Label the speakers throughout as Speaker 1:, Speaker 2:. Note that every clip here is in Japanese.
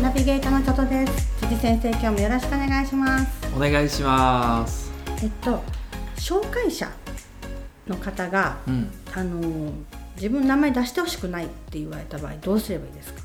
Speaker 1: ナビゲーターのちょとです。辻先生、今日もよろしくお願いします。
Speaker 2: お願いします。
Speaker 1: 紹介者の方が、自分の名前出してほしくないって言われた場合どうすればいいですか？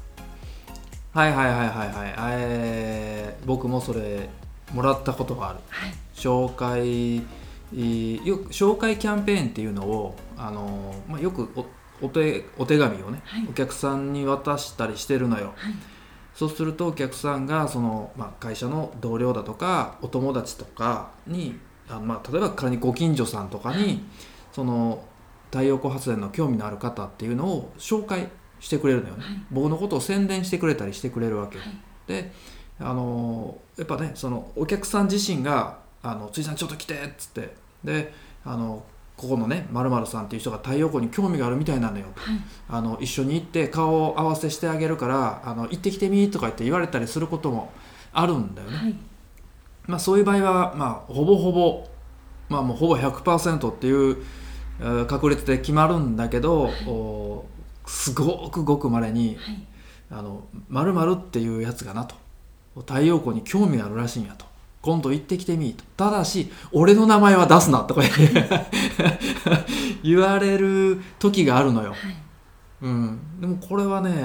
Speaker 2: 僕もそれもらったことがある、紹介キャンペーンっていうのをよくお手紙をね、お客さんに渡したりしてるのよ。そうするとお客さんが会社の同僚だとかお友達とかに例えば仮にご近所さんとかに、その太陽光発電の興味のある方っていうのを紹介してくれるのよね。僕のことを宣伝してくれたりしてくれるわけよ。でやっぱね、そのお客さん自身が辻さんちょっと来てっつって、でここのね〇〇さんっていう人が太陽光に興味があるみたいなのよ、一緒に行って顔を合わせしてあげるから行ってきてみとか言って言われたりすることもあるんだよね。そういう場合はほぼほぼもうほぼ 100% っていう確率で決まるんだけど、すごくごく稀に〇〇っていうやつがなと、太陽光に興味があるらしいんやと、今度行ってきてみと、ただし俺の名前は出すなとか言われる時があるのよ。でもこれはね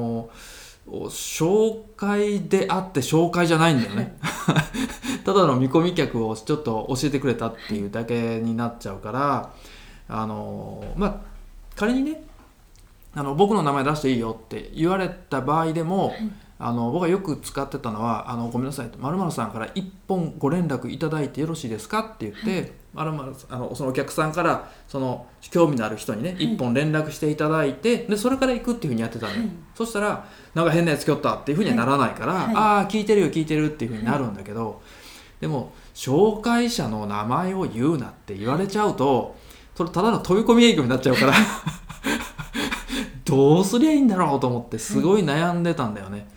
Speaker 2: 紹介であって紹介じゃないんだよねただの見込み客をちょっと教えてくれたっていうだけになっちゃうから、仮にね僕の名前出していいよって言われた場合でも、僕がよく使ってたのはごめんなさい、〇〇さんから一本ご連絡いただいてよろしいですかって言って、そのお客さんからその興味のある人にね、一本連絡していただいて、でそれから行くっていうふうにやってたのよ。そしたらなんか変なやつ来よったっていうふうにはならないから、ああ聞いてるよ聞いてるっていうふうになるんだけど、でも紹介者の名前を言うなって言われちゃうと、それただの飛び込み営業になっちゃうからどうすりゃいいんだろうと思ってすごい悩んでたんだよね。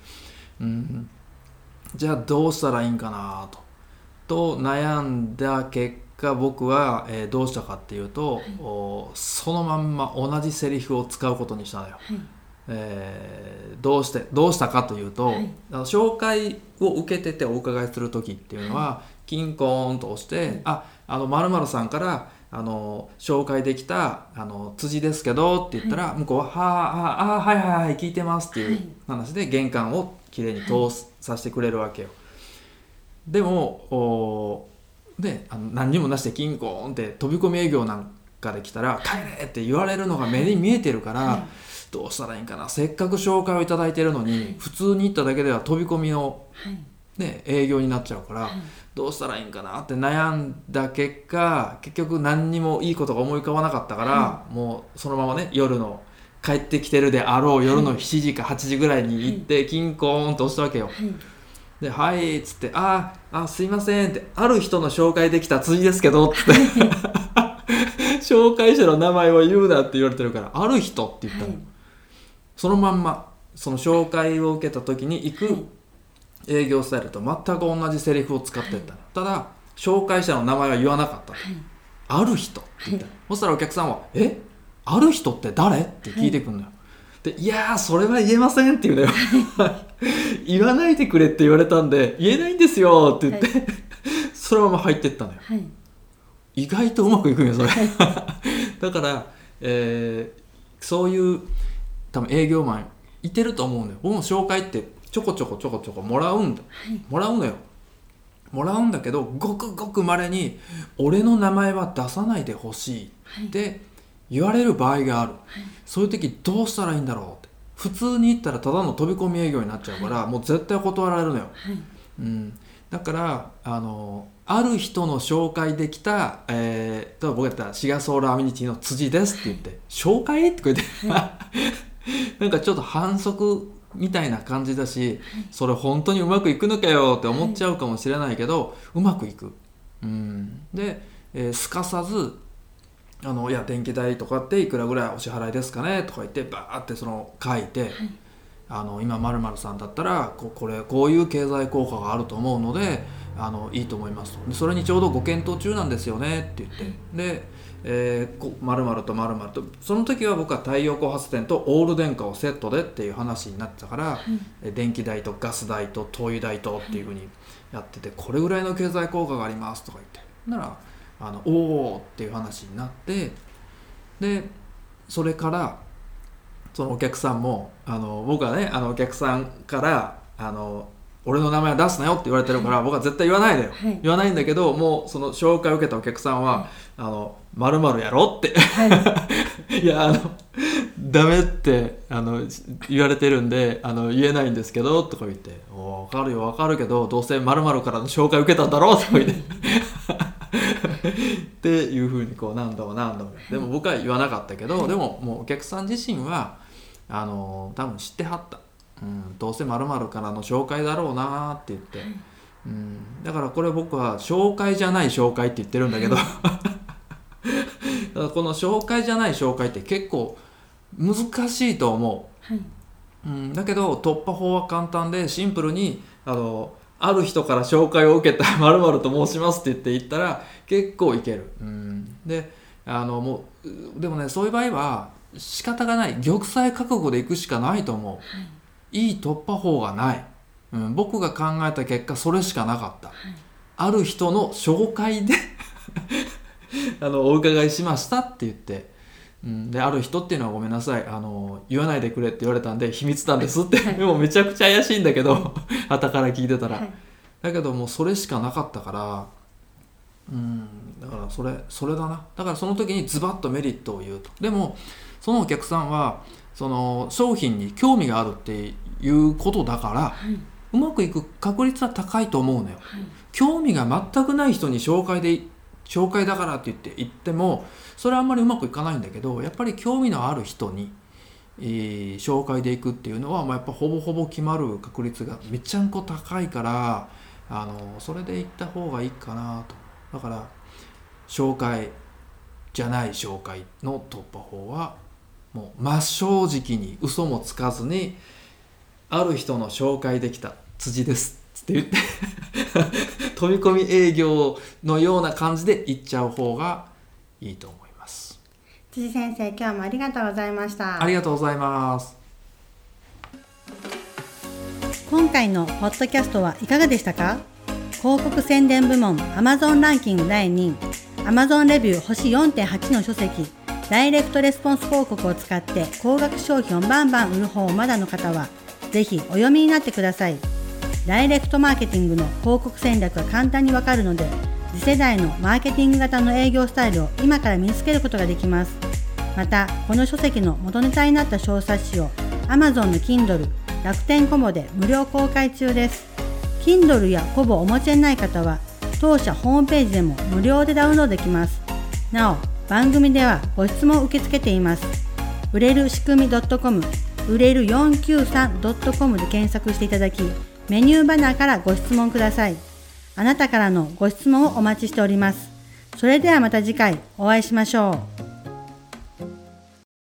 Speaker 2: じゃあどうしたらいいんかなと悩んだ結果、僕は、どうしたかっていうと、そのまんま同じセリフを使うことにしたのよ。どうしたかというと、紹介を受けててお伺いする時っていうのは、キンコーンと押して、〇〇さんから紹介できた辻ですけどって言ったら、向こうははいはいはい聞いてますっていう話で玄関をきれいに通させてくれるわけよ。でも何にもなしでキンコーンって飛び込み営業なんかで来たら帰れって言われるのが目に見えてるから、どうしたらいいんかな、せっかく紹介をいただいてるのに、普通に行っただけでは飛び込みの、営業になっちゃうから、どうしたらいいんかなって悩んだ結果、結局何にもいいことが思い浮かばなかったから、もうそのままね、夜の帰ってきてるであろう夜の7時か8時ぐらいに行って、キンコーンと押したわけよ。ではいっつって、すいませんって、ある人の紹介できた辻ですけどって紹介者の名前を言うなって言われてるから、ある人って言ったの、そのまんまその紹介を受けた時に行く営業スタイルと全く同じセリフを使っていった、ただ紹介者の名前は言わなかった、ある人って言った、そしたらお客さんはある人って誰って聞いてくるのよ。でいやーそれは言えませんって言うのよ言わないでくれって言われたんで言えないんですよって言って、そのまま入ってったのよ。意外とうまくいくんよそれだから、そういう多分営業マンいてると思うのよ。僕も紹介ってちょこちょこもらうのよ。もらうんだけど、ごくごく稀に俺の名前は出さないでほしいって言われる場合がある。そういう時どうしたらいいんだろうって、普通に言ったらただの飛び込み営業になっちゃうから、もう絶対断られるのよ。だからある人の紹介できた、例えば僕やったらシガソールアミニティの辻ですって言って、紹介って言ってなんかちょっと反則みたいな感じだし、それ本当にうまくいくのかよって思っちゃうかもしれないけど、うまくいく。で、すかさずいや電気代とかっていくらぐらいお支払いですかねとか言ってバーってその書いて、今〇〇さんだったらこういう経済効果があると思うのでいいと思いますと。でそれにちょうどご検討中なんですよねって言って、で 〇〇と〇〇と、その時は僕は太陽光発電とオール電化をセットでっていう話になってたから、はい、電気代とガス代と灯油代とっていう風にやってて、これぐらいの経済効果がありますとか言って、ならおーっていう話になって、でそれからそのお客さんも僕はねお客さんから俺の名前は出すなよって言われてるから、僕は絶対言わないでよ、はい、言わないんだけど、もうその紹介を受けたお客さんは、はい、〇〇やろって、はい、いやダメって言われてるんで言えないんですけどとか言って、分かるよ分かるけど、どうせ〇〇からの紹介を受けたんだろうとか言ってっていうふうに何度もでも僕は言わなかったけど、はい、でももうお客さん自身は多分知ってはった、どうせ〇〇からの紹介だろうなって言って、はい、だからこれ僕は紹介じゃない紹介って言ってるんだけどだからこの紹介じゃない紹介って結構難しいと思う、はい、だけど突破法は簡単でシンプルにある人から紹介を受けた〇〇と申しますって言ったら結構いける、でもうでもね、そういう場合は仕方がない、玉砕覚悟でいくしかないと思う、はい、いい突破法がない、僕が考えた結果それしかなかった、はい、ある人の紹介でお伺いしましたって言って、である人っていうのはごめんなさい言わないでくれって言われたんで秘密なんですって、はい、でもめちゃくちゃ怪しいんだけど傍から聞いてたら、はい、だけどもうそれしかなかったから、だからそれだな。だからその時にズバッとメリットを言うと。でもそのお客さんはその商品に興味があるっていうことだから、はい、うまくいく確率は高いと思うのよ、はい、興味が全くない人に紹介だからって言ってもそれはあんまりうまくいかないんだけど、やっぱり興味のある人に、紹介でいくっていうのは、やっぱほぼほぼ決まる確率がめちゃんこ高いから、それでいった方がいいかなと。だから紹介じゃない紹介の突破法はもう真正直に嘘もつかずに、ある人の紹介できた辻ですって言って飛び込み営業のような感じで言っちゃう方がいいと思います。
Speaker 1: 辻先生、今日もありがとうございました。
Speaker 2: ありがとうございます。
Speaker 1: 今回のポッドキャストはいかがでしたか？広告宣伝部門 Amazon ランキング第2位、 Amazon レビュー星 4.8 の書籍、ダイレクトレスポンス広告を使って高額商品をバンバン売る方をまだの方はぜひお読みになってください。ダイレクトマーケティングの広告戦略が簡単にわかるので、次世代のマーケティング型の営業スタイルを今から身につけることができます。またこの書籍の元ネタになった小冊子を Amazon の Kindle、楽天コボで無料公開中です。 Kindle やコボをお持ちでない方は当社ホームページでも無料でダウンロードできます。なお番組ではご質問を受け付けています。売れる仕組み .com、 売れる 493.com で検索していただき、メニューバナーからご質問ください。あなたからのご質問をお待ちしております。それではまた次回お会いしましょう。